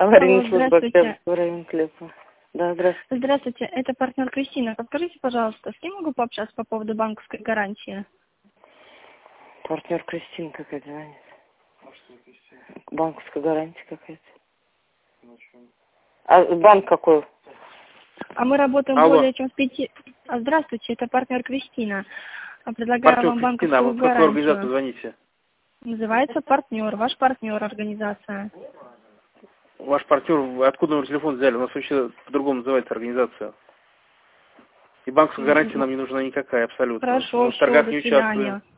Аварийная служба Здравствуйте. Октябрьского района Клепа. Да, здравствуйте. Здравствуйте, это партнер Кристина. Подскажите, пожалуйста, с кем могу пообщаться по поводу банковской гарантии? Партнер Кристина какая-то звонит. Банковская гарантия какая-то. А банк какой? А мы работаем Алло. более чем в 5... Здравствуйте, это партнер Кристина. Предлагаю Партнер вам Кристина, а банковскую вы в какую организацию гарантию. звоните? Называется партнер, ваш партнер организация. Ваш партнер, вы откуда номер телефона взяли? У нас вообще по-другому называется организация. И банковская гарантия нам не нужна никакая абсолютно. Хорошо, Мы в все, торгах до не свидания. участвуем.